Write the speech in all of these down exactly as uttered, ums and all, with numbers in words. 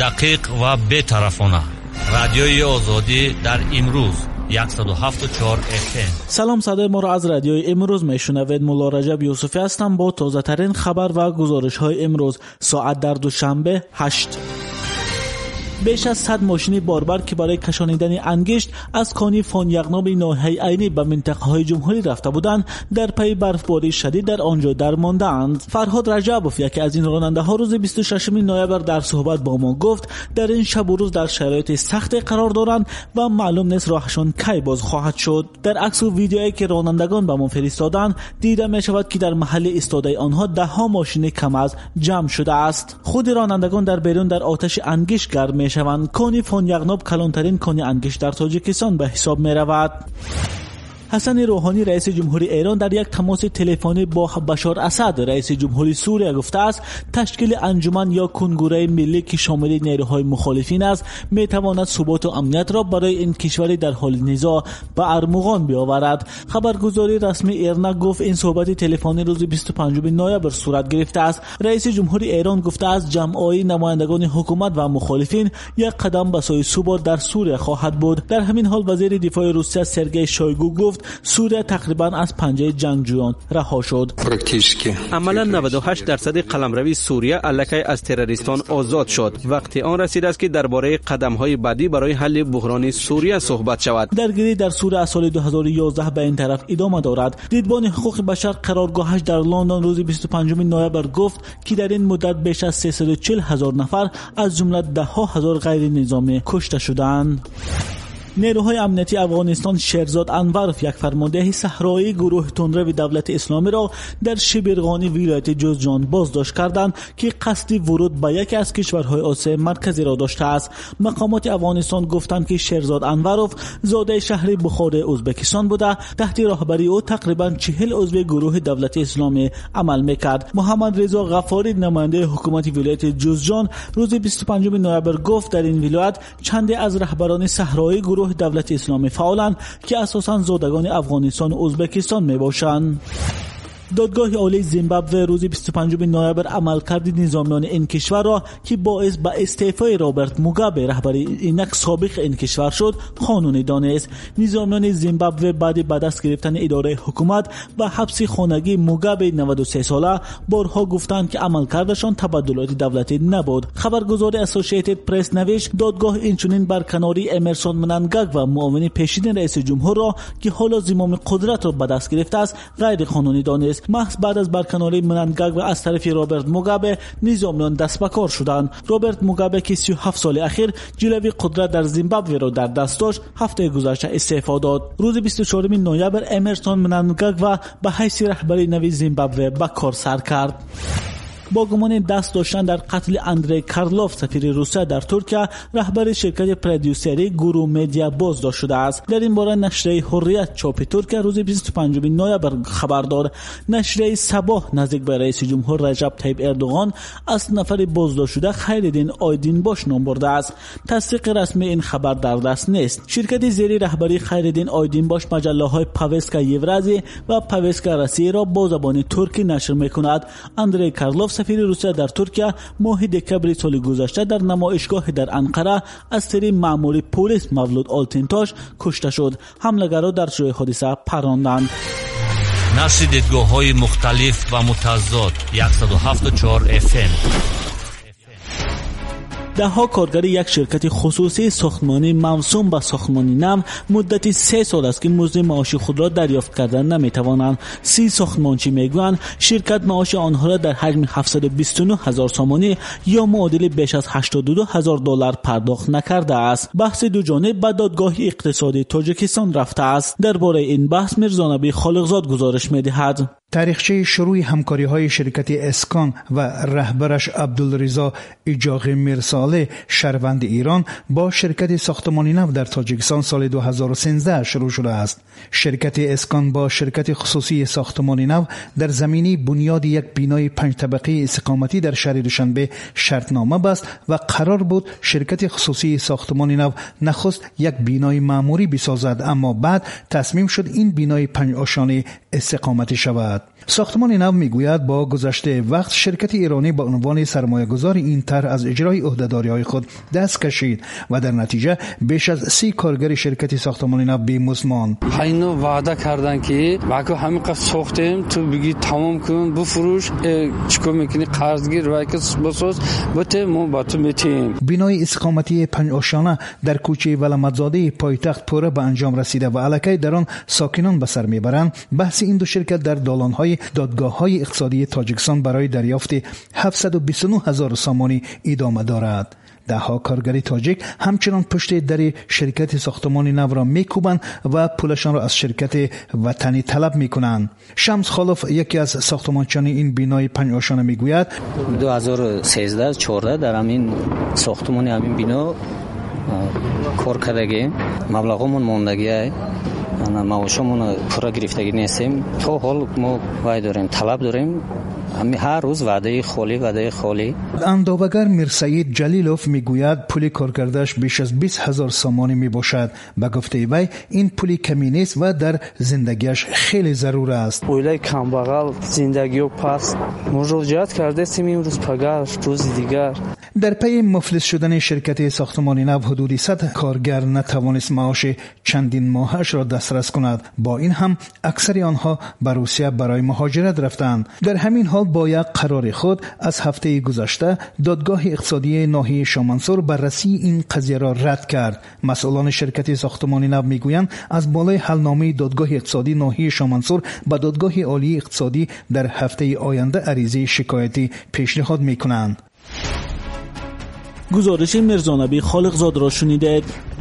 دقیق و بی‌طرفانه. رادیوی آزادی در امروز صد و هفت و چهار اف ام. سلام، صدای ما را از رادیوی امروز میشنوید. مولا رجب یوسفی هستم با تازه ترین خبر و گزارش های امروز. ساعت در دوشنبه هشت. بیش از صد ماشین باربر که برای کشانیدن انگشت از کانی فان یغناب ناحیه عینی به منطقه‌های جمهوری رفته بودند، در پی برفباری شدید در آنجا درمانده‌اند. فرهاد رجبوف، یکی از این راننده‌ها، روز بیست و ششم نوامبر در صحبت با ما گفت در این شب و روز در شرایط سخت قرار دارند و معلوم نیست راهشان کی باز خواهد شد. در عکس و ویدیویی که رانندگان به ما فرستادند دیده می شود که در محل ایستاده آنها ده ها ماشین کم از جمع شده است. خود رانندگان در بیرون در آتش انگشت گرم می شوند. کانی فان یغناب کلانترین کانی انگشت در تاجیکستان به حساب می رود. حسن روحانی رئیس جمهوری ایران در یک تماس تلفنی با بشار اسد رئیس جمهوری سوریه گفته است تشکیل انجمن یا کنگره ملی که شامل نیروهای مخالفین است می تواند ثبات و امنیت را برای این کشور در حال نزاع به ارمغان بیاورد. خبرگزاری رسمی ایرنا گفت این صحبت تلفنی روز بیست و پنجم نوامبر صورت گرفته است. رئیس جمهوری ایران گفته است جمع‌آوری نمایندگان حکومت و مخالفین یک قدم به سوی ثبات در سوریه خواهد بود. در همین حال وزیر دفاع روسیه سرگئی شویگو گفت سوریه تقریبا از پنجه جنگجویان رها شد. عملا نود و هشت درصد قلمروی سوریه الکی از تروریستان آزاد شد. وقتی آن رسید است که درباره قدم‌های بعدی برای حل بحران سوریه صحبت شود. درگیری در سوریه از سال دو هزار و یازده به این طرف ادامه دارد. دیدبان حقوق بشر قرارگاهش در لندن روز بیست و پنجم نوامبر گفت که در این مدت بیش از سیصد و چهل هزار نفر از جمله ده ها هزار غیر نظامی کشته شدند. نیروهای امنیتی افغانستان شیرزاد انورов یک فرمانده صحرایی گروه تندرو دولت اسلامی را در شبرغانی ولایت جوزجان بازداشت کردند که قصد ورود به یکی از کشورهای آسیای مرکزی را داشته است. مقامات افغانستان گفتند که شیرزاد انورov زاده شهر بخاری ازبکستان بوده. تحت راهبری او تقریبا چهل عضو گروه دولت اسلامی عمل میکرد. محمد رضا غفاری نماینده حکومت ولایت جوزجان روز بیست و پنجم نوامبر گفت در این ولایت چندی از رهبران صحرایی گروه دولت اسلامی فعالند که اساساً زادگان افغانستان و ازبکستان می باشند. دادگاه عالی زیمبابوه روز بیست و پنجم نوامبر عملکرد نظامیان این کشور را که باعث به استعفای رابرت موگابه رهبر اینک سابق این کشور شد قانونی دانست. نظامیان زیمبابوه بعد به دست گرفتن اداره حکومت و حبس خانگی موگابه نود و سه ساله بارها گفتند که عملکردشان تبدلات دولتی نبود. خبرگزاری اسوسییتد پرس نوشت دادگاه اینچنین برکناری امرسون مننگاگ و معاون پیشین رئیس جمهور را که حالا زمام قدرت را به دست گرفته است غیر قانونی دانست. محض بعد از برکناری مننگاگ و از طرف رابرت موگابه نظامیان دست به کار شدند. رابرت موگابه که سی و هفت سال اخیر جلوی قدرت در زیمبابوه را در دست داشت هفته گذشته استعفا داد. روز بیست و چهارم نوامبر امرسون مننگاگ و به حیث رهبری نوی زیمبابوه به کار سر کرد. با گمان دست داشتن در قتل اندری کارلوف سفیر روسیه در ترکیه رهبر شرکت پرودیوسری گورو مدیا بازداشت شده است. در این باره نشریه حریت چاپ ترکیه روز بیست و پنجم نوامبر خبر داد. نشریه صباح نزدیک به رئیس جمهور رجب طیب اردوغان از نفر بازداشت شده خیرالدین آیدینباش نام برده است. تصدیق رسمی این خبر در دست نیست. شرکت زیر رهبری خیرالدین آیدینباش مجله‌های پاوسکا یورازی و پاوسکا روسیه را با زبان ترکی نشر می‌کند. اندری کارلوف سفیر روسیه در ترکیه ماه دکبر سال گذشته در نمایشگاه در انقره از طریق مأمور پلیس مولود آلتینتاش کشته شد. حمله‌گرا در جای حادثه پراندند. نشر دیدگاه‌های مختلف و متضاد صد و هفت و چهار اف ام. ده ها کارگر یک شرکت خصوصی ساختمانی موسوم به ساختمانی نو مدتی سه سال است که مزد معاش خود را دریافت کردن نمیتوانند. سی ساختمانچی میگویند شرکت معاش آنها را در حجم هفتصد و بیست و نه هزار سامانی یا معادل بیش از هشتاد و دو هزار دلار پرداخت نکرده است. بحث دو جانب به دادگاه اقتصادی تاجیکستان رفته است. درباره این بحث میرزانبی خالقزاد گزارش میدهد. تاریخچه شروع همکاری‌های شرکت اسکان و رهبرش عبدالرضا اجاقی میرساله شهروند ایران با شرکت ساختمانی نو در تاجیکستان سال دو هزار و سیزده شروع شده است. شرکت اسکان با شرکت خصوصی ساختمانی نو در زمینه بنیاد یک بینای پنج طبقه استقامتی در شهر دوشنبه شرطنامه بست و قرار بود شرکت خصوصی ساختمانی نو نخست یک بینای معمولی بسازد، اما بعد تصمیم شد این بینای پنج آشانه استقامتی شود. دارد. ساختمان نو میگوید با گذشته وقت شرکت ایرانی با عنوان سرمایه‌گذار این طرح از اجرای عهده‌داری‌های خود دست کشید و در نتیجه بیش از سی کارگر شرکت ساختمان نو بی‌مزد ماند. اینو وعده کردن که واکو همین قسط ساختیم تو بگی تمام کن بفروش چیکار میکنی قرضگیر واکس بساز بته ما با تو میتیم. بنای استقامتی پنج آشانه در کوچه ولامتزاده پایتخت پوره به انجام رسیده و الکی در آن ساکنان به سر میبرند. بحث این دو شرکت در دالان‌های دادگاه‌های اقتصادی تاجیکستان برای دریافت هفتصد و بیست و نه هزار سامانی ادامه دارد. ده ها کارگر تاجیک همچنان پشت در شرکت ساختمان نو را میکوبند و پولشان را از شرکت وطنی طلب میکنند. شمس خالف یکی از ساختمانچیان این بنای پنج آشانه میگوید دو هزار و سیزده چهارده در همین ساختمان همین بنا کار کردگی مبلغمون موندگی معاشمون پورا گرفتگی نیستیم. تا حال ما وای داریم طلب داریم همین هر روز وعده خالی وعده خالی. اندوبگر میرسعید جلیلوف میگوید پول کارگردش بیش از بیست هزار سامانی میباشد. به گفته وی این پولی کمی نیست و در زندگیش خیلی ضرور است. اویلای کمبغل زندگی و پس مراجعت کرده سیم امروز پگاه روز دیگر. در پی مفلس شدن شرکت ساختمان نو حدود صد کارگر نتوانست معاش چندین ماهش را دسترس کند. با این هم اکثر آنها به روسیه برای مهاجرت رفتند. در همین حال با یک قرار خود از هفته گذشته دادگاه اقتصادی ناحیه شامنسور بررسی این قضیه را رد کرد. مسئولان شرکت ساختمان نو میگویند از بالای حلنامه دادگاه اقتصادی ناحیه شامنسور به دادگاه عالی اقتصادی در هفته آینده عریضه شکایتی پیشنهاد میکنند. گزارش مرزانبی خالقزاد را شنیدید.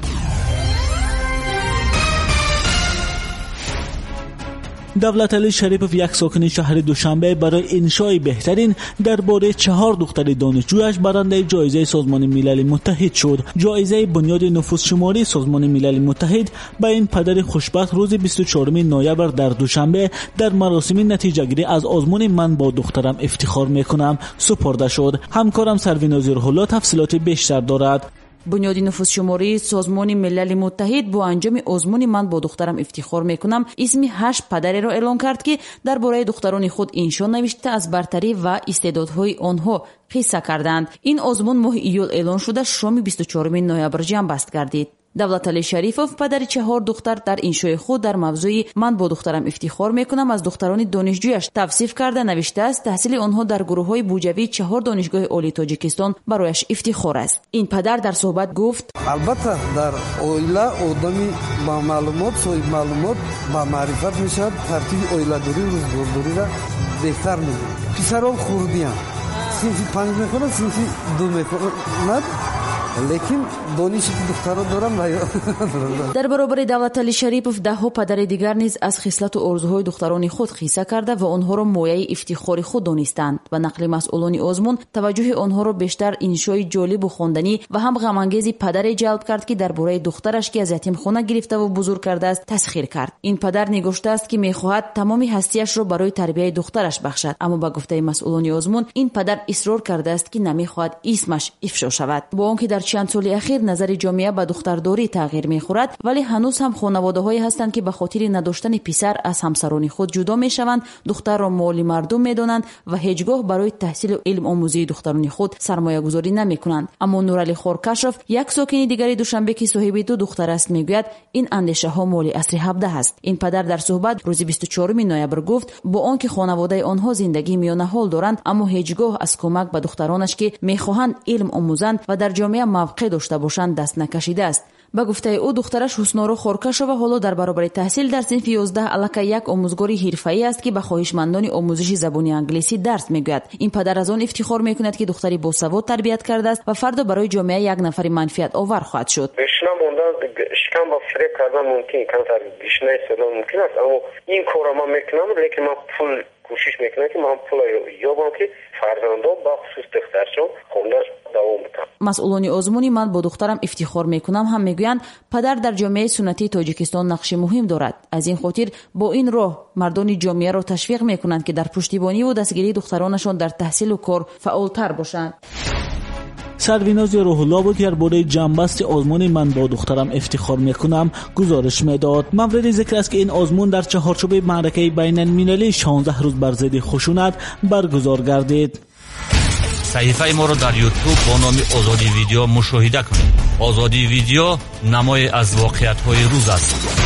دولت علی شریفوف یک ساکن شهر دوشنبه برای انشای بهترین درباره چهار دختر دانشجویش برنده جایزه سازمان ملل متحد شد. جایزه بنیاد نفوس شماری سازمان ملل متحد به این پدر خوشبخت روز بیست و چهارم نوامبر در دوشنبه در مراسم نتیجه گیری از آزمون من با دخترم افتخار میکنم سپرده شد. همکارم سروین زیرالله تفصیلات بیشتر دارد. بنیاد نفوس شماری سازمان ملل متحد با انجام آزمون من با دخترم افتخار میکنم اسم هشت پدری را اعلام کرد که درباره دختران خود انشا نوشته از برتری و استعدادهای آنها قصه کردند. این آزمون ماه ایول اعلان شده شام بیست و چهارم نوامبر جمع بست گردید. دولت علی شریفوف پدر چهار دختر در انشای خود در موضوع من با دخترم افتخار میکنم از دختران دانشجویش توصیف کرده نوشته است تحصیل آنها در گروه‌های بوجوی چهار دانشگاه عالی تاجیکستان برایش افتخار است. این پدر در صحبت گفت البته در اویلا آدمی با معلومات صاحب معلومات با معرفت میشد ترتیب اویلا دوری روزگارداری را بهتر می‌کند. پسران خوردیان صنف پنج میکنند صنف دو میکنند لیکن دانشی که دخترها دارم در برابر دولت علی شریفوف ده ها پدر دیگر نیز از خصلت و آرزوهای دختران خود قصه کرده و آنها را مایه افتخار خود دانستند و نقل مسئولان آزمون توجه آنها را بیشتر انشای جالب و خواندنی و هم غم انگیز پدر جلب کرد که درباره دخترش که از یتیم خانه گرفته و بزرگ کرده است تسخیر کرد. این پدر نگفته است که میخواهد تمام هستیش را برای تربیت دخترش بخشد، اما با گفته مسئولان آزمون این پدر اصرار کرده است که نمیخواهد اسمش افشا شود. با آنکه در چند سال اخیر نظر جامعه به دخترداری تغییر می‌خورد، ولی هنوز هم خانواده‌هایی هستند که به خاطر نداشتن پسر از همسران خود جدا می‌شوند، دختر را مال مردم می‌دانند و هیچگاه برای تحصیل و علم آموزی دختران خود سرمایه‌گذاری نمی‌کنند. اما نورعلی خورکشف یک ساکن دیگری دوشنبه که صاحب دو دختر است میگوید این اندیشه‌ها مال عصر هفده است. این پدر در صحبت روز بیست و چهارم نوامبر گفت با آنکه خانواده آنها زندگی میانه حال دارند، اما هیچگاه از کمک به دخترانش که می‌خواهند علم آموزند و در جامعه موقع داشته باشند دست نکشیده است. با گفته او دخترش حسنارو خورکشووا حالا در برابر تحصیل در صنف یازده الکی یک آموزگاری حرفه‌ای است که به خواهشمندان آموزش زبان انگلیسی درس میگوید. این پدر از آن افتخار میکند که دختری باسواد تربیت کرده است و فردا برای جامعه یک نفر منفعت آور خواهد شد. بشنم موندن شکم با فریب کردن ممکن کمتر گشنه سلام ممکن است، اما این کارا ما میکنم لیکن ما پول کوشش میکنم که ما پول یابم که فرزندان با خصوص دخترشون خوندن دوام بدن. مسئولان آزمونی من با دخترم افتخار میکنم هم میگویند پدر در جامعه سنتی تاجیکستان نقش مهم دارد. از این خاطر با این راه مردان جامعه را تشویق میکنند که در پشتیبانی و دستگیری دخترانشان در تحصیل و کار فعالتر باشند. سرویناز روح الله بود که درباره جنبست آزمون من با دخترم افتخار میکنم گزارش میداد. مورد ذکر است که این آزمون در چهارچوب معرکه بین المللی شانزده روز بر ضد خشونت برگزار گردید. صحیفه ما رو در یوتیوب با نام آزادی ویدیو مشاهده کنید. آزادی ویدیو نمای از واقعیت های روز است.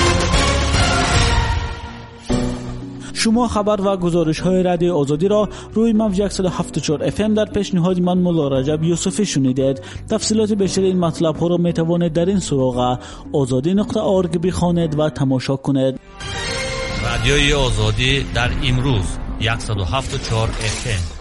شما خبر و گزارش های رادیو آزادی را روی موج صد و هفت و چهار اف ام در پیشنهاد من مولا رجب یوسفی شنیدید. تفصیلات بیشتر این مطلب ها را می توانید در این سراغ آزادی نقطه اورگ بخوانید و تماشا کنید. رادیوی آزادی در امروز صد و هفت و چهار اف ام.